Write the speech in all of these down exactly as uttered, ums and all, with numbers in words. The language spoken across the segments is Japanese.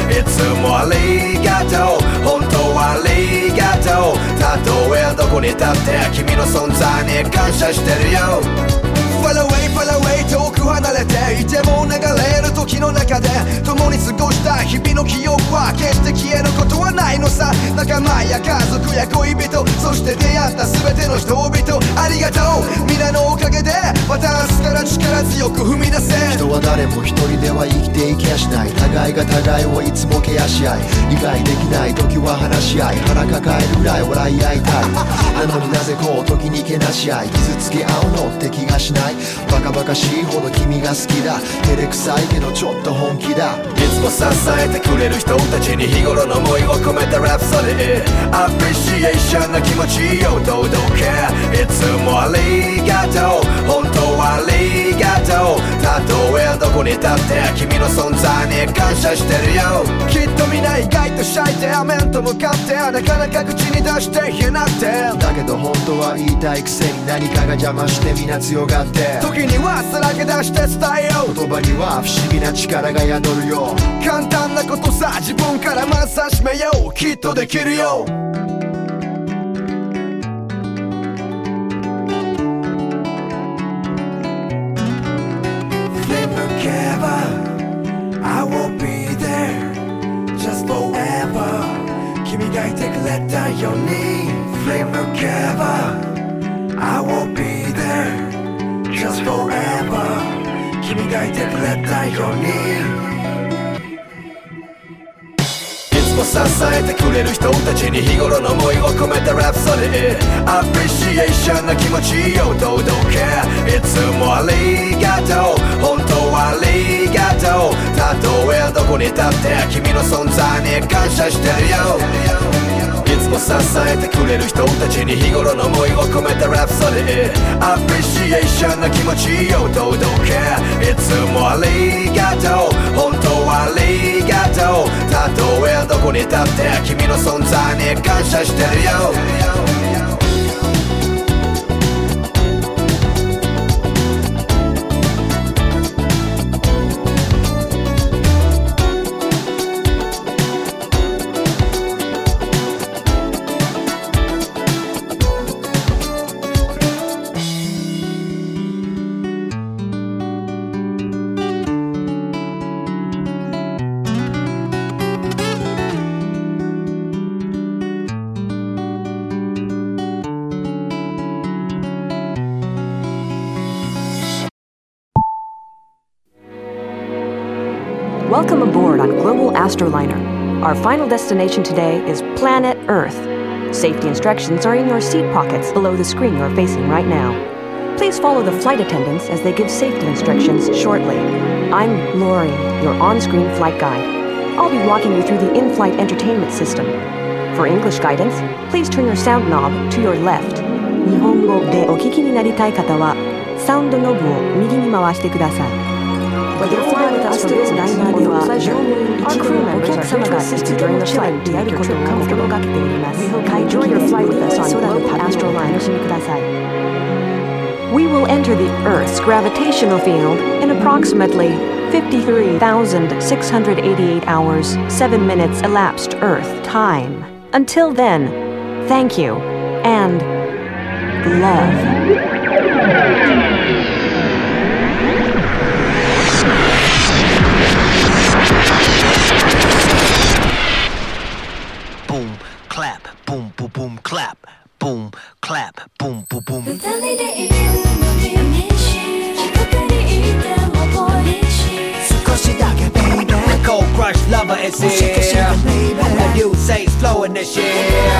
いつもありがとう本当はありがとうたとえどこに立って君の存在に感謝してるよ Far away, far away 遠く離れていても流れる時の中で共に過ごした日々の記憶は決して消えることはないのさ仲間や家族や恋人そして出会った全ての人々ありがとう皆のおかげでまた明日から力強く踏み出せ人は誰も一人では生きていけやしない互いが互いをいつもケアし合い理解できない時は話し合い腹抱えるぐらい笑い合いたいなのになぜこう時にけなし合い傷つけ合うのって気がしないバカバカしいほど君が好きだ照れくさいけどちょっと本気だいつも支えてくれる人たちに日頃の思いを込めたラプソディアプリシエーションな気持ちを届けいつもありがとう本当はありがとうたとえどこに立って君の存在に感謝してるよきっと皆意外とシャイで面と向かってなかなか口に出して言えなくてだけど本当は言いたいくせに何かが邪魔して皆強がって時にはさらけ出して伝えよう言葉には不思議な力が宿るよ簡単なことさ自分からまず始めようきっとできるよ振り向けば I will be there just forever 君がいてくれたように振り向けば I will be there just forever 君がいてくれたようにいつも支えてくれる人たちに日頃の思いを込めたラプソディアプリシエーションな気持ちを届けいつもありがとう本当はありがとうたとえどこに立って君の存在に感謝してるよいつも支えてくれる人たちに日頃の思いを込めたラプソディアプリシエーションな気持ちを届けいつもありがとう本当はありがとうたとえどこに立って君の存在に感謝してるよ Welcome aboard on Global Astroliner. Our final destination today is Planet Earth. Safety instructions are in your seat pockets below the screen you're facing right now. Please follow the flight attendants as they give safety instructions shortly. I'm Lori, your on-screen flight guide. I'll be walking you through the in-flight entertainment system. For English guidance, please turn your sound knob to your left. 日本語でお聞きになりたい方は、サウンドノブを右に回してください。Whether fly with us for business or for pleasure, our crew members are here to assist you during the flight to make your trip comfortable. We hope you enjoy your flight with us on Global Astroliner. We will enter the Earth's gravitational field in approximately fifty-three thousand six hundred eighty-eight hours, seven minutes elapsed Earth time. Until then, thank you and love. Boom, clap, boom, boom, boom, clap, boom, clap, boom, boom, boom. Cold crush lover is here. A new safe flowing this year.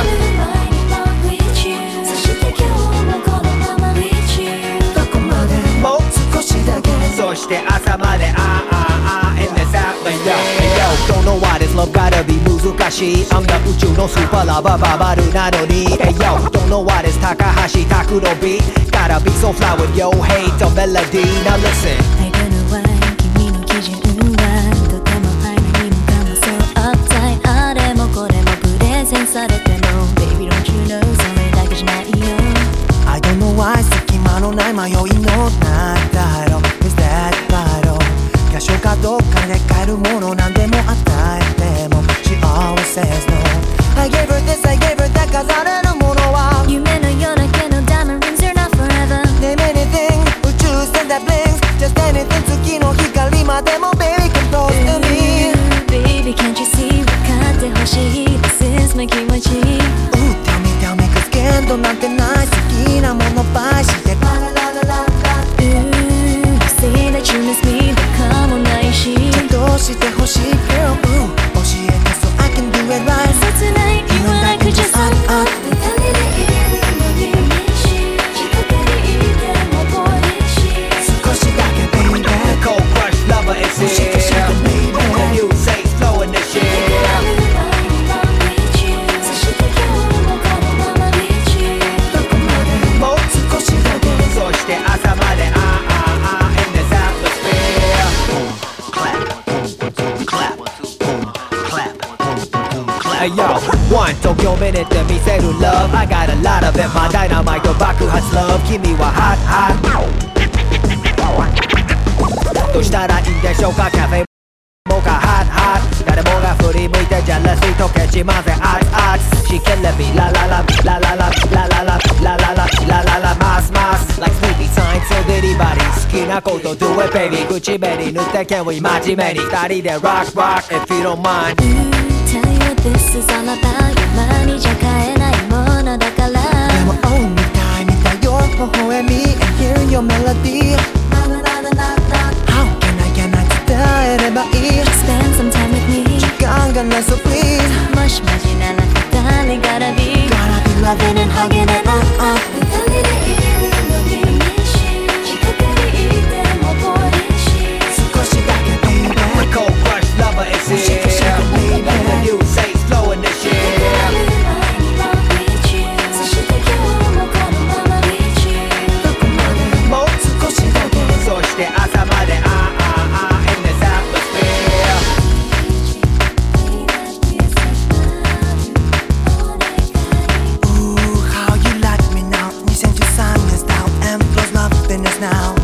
Mo そして朝までああああ in this app and yo and yo don't know why this love gotta be 難しい I'm the 宇宙のスーパーラバーババルなのに Hey yo don't know why this 高橋拓の beat gotta be so fly with yo hate the melody now listen I don't know why 君の基準はとてもハイなにもかもそう uptight あれもこれもプレゼンされても Baby don't you know それだけじゃないよ I don't know why 隙間のない迷いのなんだろう Is that battle 場所かどっかで買えるものなんでも与えて Hey yo, one 東京ミニって見せる Love I got a lot of it まあダイナマイト爆発 Love 君は hot hot どうしたらいいんでしょうかカフェモカ hot hot 誰もが振り向いてジャラシー溶けちまぜ Axe Axe She can let me la la la la la la la la la la la la la la la マスマス Like Sweetie Science or Delivery 好きなこと Do it baby 口紅塗って Can we 真面目に二人で Rock rock If you don't mind Tell you this is all about you マにじゃ買えないものだからでも Oh 見たい見たい Your 微笑み And hear your melody How can I can I 伝えればいい Spend some time with me 時間がない So please もしマジなら二人 Gotta be Gotta be loving and hugging and uh uh 二人でいるのに近くにいてもボーイし少しだけ baby Cold crush lover is here The new say slow in this year そして今日もこのまま reach you どこまでもう少しだけそして朝まで Ah ah ah in this atmosphere Ooh, how you like me now にせんじゅうさんねん style and flows loving this now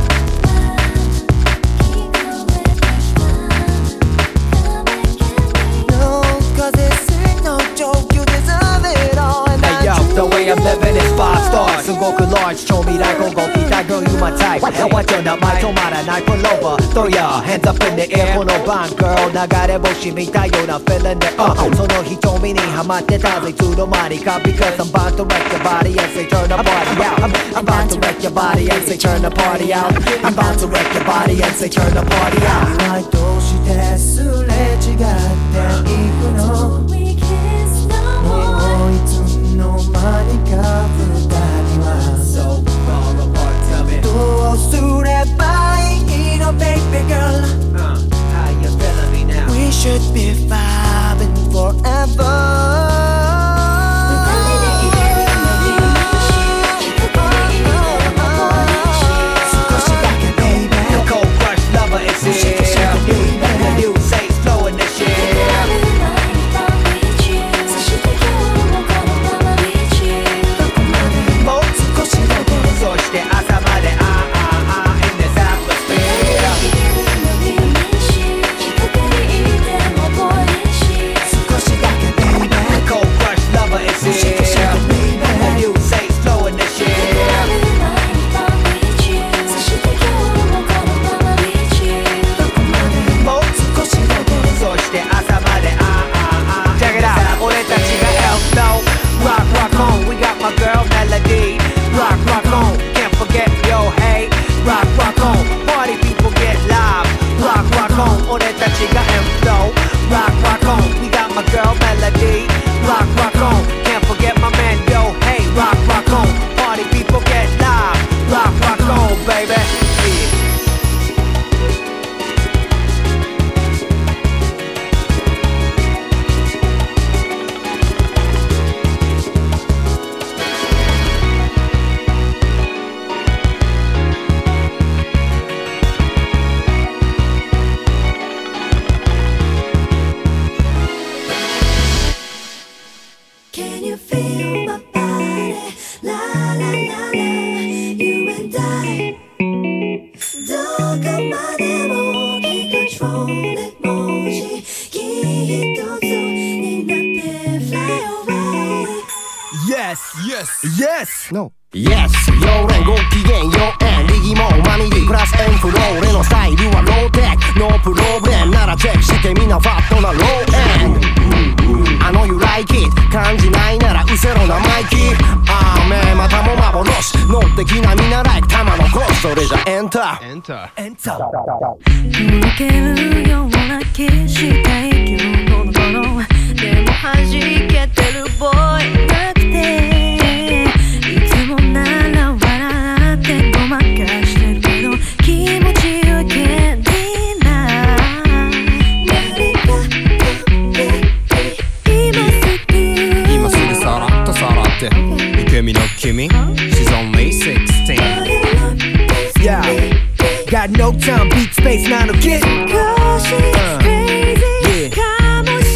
No, cause this ain't no joke You deserve it all and Hey yo, the way I'm living is five stars すごく large 超未来今後期待 Girl you my type Watch your 名前止まらない Pull over Throw your hands up in the air この番 Girl 流れ星見たような Feeling that uh その瞳にハマってたぜいつの間にか Because I'm about to wreck your body and say turn the party out I'm, I'm about to wreck your body and say turn the party out I'm about to wreck your body and say turn the party out 愛としてすれ違っていくの We kiss no もういつの間にか二人は So far apart, tell me どうすればいいの baby girl uh, How you feeling me now? We should be vibing forever 少しだけ baby The cold crush lover is here The new say slow in this year そして今日もこのまま reach you どこまでもう少しだけそして朝まで Ah ah ah in this atmosphere 近くにいてもボーイし少しだけ baby The cold crush lover is here The new say slow in this year そして今日もこのまま reach you どこまでもう少しだけそして朝まで Ah ah ah Check it out 俺たちが Elf no Rock rock on We got my girl Melody Rock rock on Can't forget yo hey Rock rock on Party people get live Rock rock on 俺たちが Elf no Rock rock on We got my girl Melody Rock rock on Can't forget my man yo hey Rock rock on Party people get live Rock rock on baby yeah. Can you feel my body? La la la la You and I どこまでも Can't control it 文字一つになって Fly away Yes Yes Yes No Yes 4連ご機嫌よん力もまみりプラスエンフロー俺のスタイルはローテクノープロブレムならチェックしてみなファットなローエンドあの You like it 感じないならうせろ生意気あーめまたも幻乗ってきなみなライク玉のコースそれじゃエンターエンターエンタ抜けるような気したい今日この頃でも弾けてるボーイなくていつもなら笑ってごまかしてるけど気持ちはキャンディーな何か今すぐ今すぐさらっとさらって受け身の君 She's only sixteen Yeah Got no time beat space なの kid Cause she's crazy かもし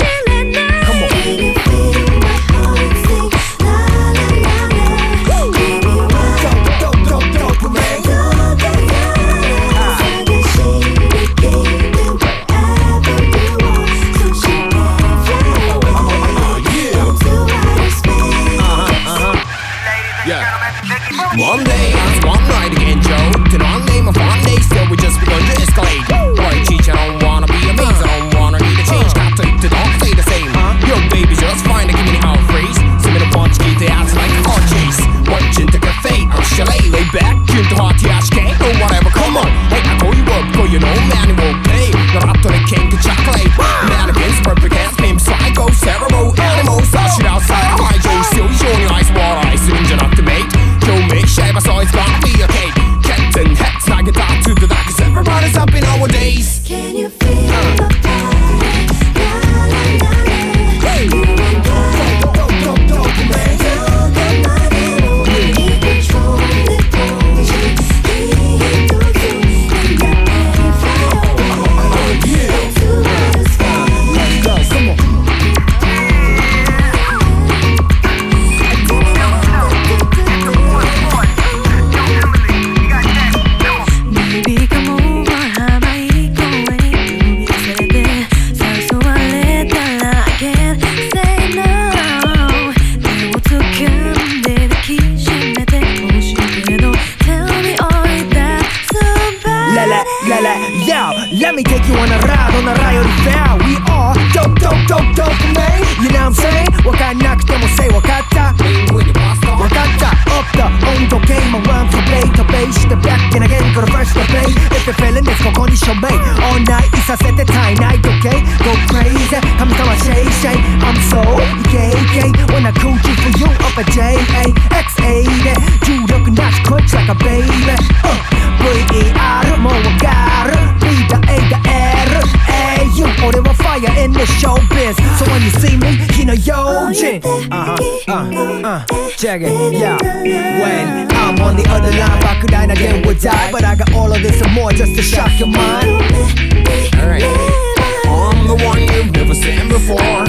わかんなくてもせいわかったわかった Up the 温度計も run to play とベイして back in again この first to play If you're feeling this ここに署名 All night いさせて体内時計 Go crazy 神様 shake shake I'm so イケイケ When I cool you for you up a J A X A で重力なし Crunch like a baby、uh,ブイイーアール もうわかる B だ A だ L A U 俺は fire in the showbiz So when you see me 火の用心 Uh-huh uh, uh, check it yeah When I'm on the other line 莫大な電話代 But I got all of this and more just to shock your mind Alright I'm the one you've never seen before uh,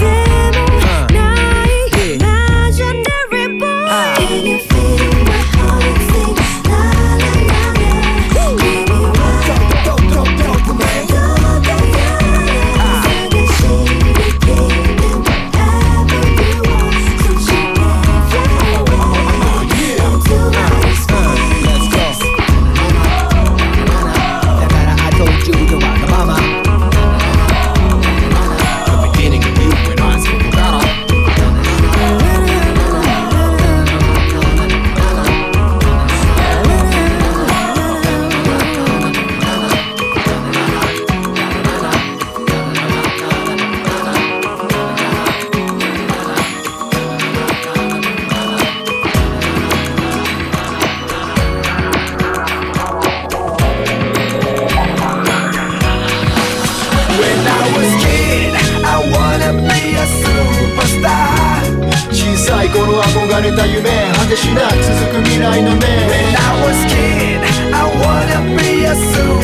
yeah. Imaginary boy Can you feel my heart sing La la la la Baby why Go go go go man Go go yeah So that she be giving whatever you want So she can fly away Into outer space Let's go だから I told you to walk mama 憧れた夢果てしなく続く未来の目 When I was kid I wanna be a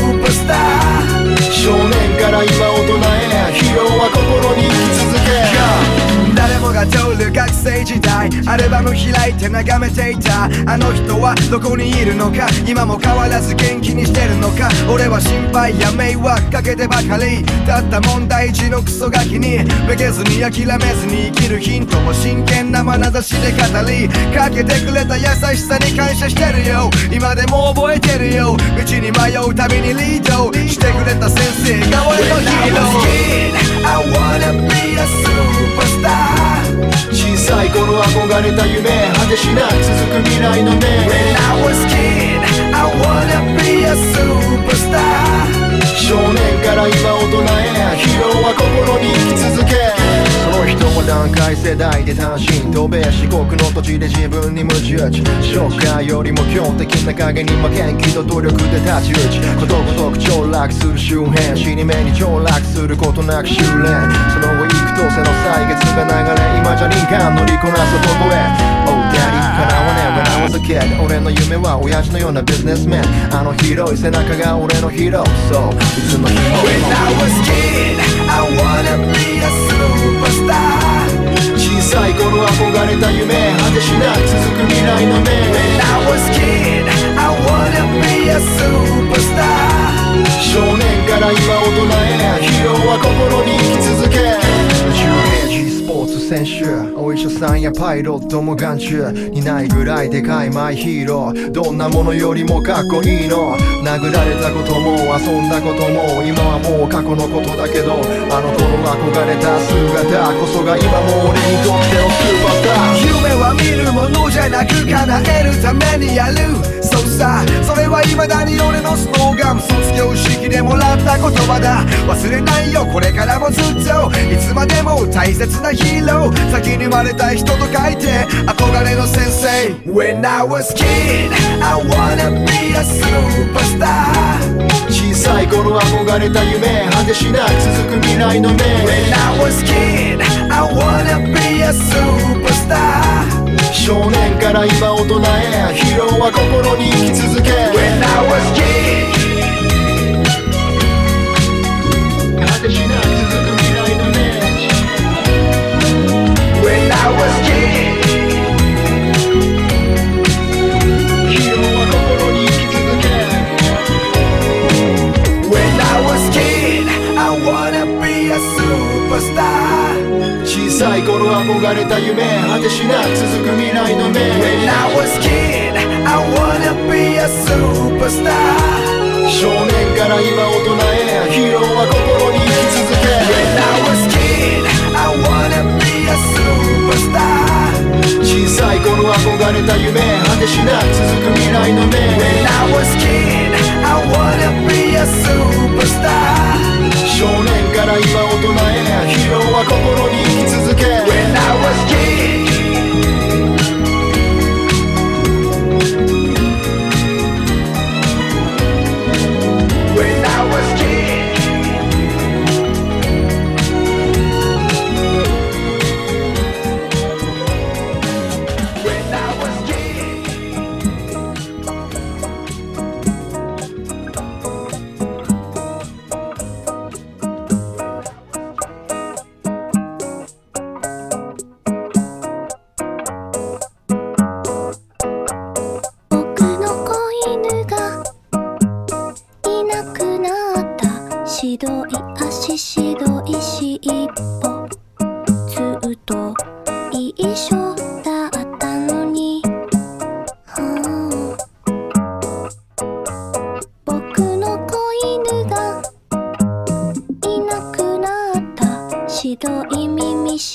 superstar 少年から今大人へヒーローは心に生き続け誰もが通る学生時代アルバム開いて眺めていたあの人はどこにいるのか今も変わらず元気にしてるのか俺は心配や迷惑かけてばかりたった問題児のクソガキにめげずに諦めずに生きるヒントを真剣な眼差しで語りかけてくれた優しさに感謝してるよ今でも覚えてるよ道に迷うたびにリードしてくれた先生が俺のヒーロー I wanna be a superstar 小さい頃憧れた夢果てしなく続く未来の目 When I was kid I wanna be a superstar 少年から今大人へヒーローは心に生き続けその人は段階世代で単身渡米四国の土地で自分に無重視ショッカーよりも強敵な影に負けん気と努力で太刀打ちことごとく凋落する周辺死に目に凋落することなく修練その後幾年の歳月が流れ今じゃ人間乗りこなす男へ Oh daddy 叶わねえ When I was a kid 俺の夢は親父のようなビジネスマンあの広い背中が俺のヒーロー So いつの日も When I was kid I wanna be a superstar 小さい頃憧れた夢果てしなく続く未来の目 When I was kid I wanna be a superstar 少年から今大人へヒーローは心に生き続けスポーツ選手お医者さんやパイロットも眼中にないぐらいでかいマイヒーローどんなものよりもかっこいいの殴られたことも遊んだことも今はもう過去のことだけどあの頃憧れた姿こそが今も俺にとってのスーパースター夢は見るものじゃなく叶えるためにやるそうさそれは未だに俺のスローガン卒業式でもらった言葉だ忘れないよこれからもずっといつまでも大切なヒーロー先に生まれた人と書いて憧れの先生 When I was kid I wanna be a superstar 小さい頃憧れた夢果てしなく続く未来の目 When I was kid I wanna be a superstar 少年から今大人へヒーローは心に生き続け When I was kid 果てしなく続く未来の目 When I was kid ヒーローは心に生き続け When I was kid I wanna be a superstar 小さい頃憧れた夢果てしなく続く未来の目 When I was kid I wanna be a superstar 少年から今大人へヒーローは心に生き続け When I was kid I wanna be a superstar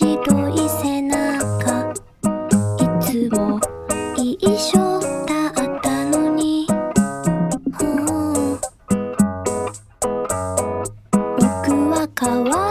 白い背中いつも一緒だったのに、うん、僕は変わ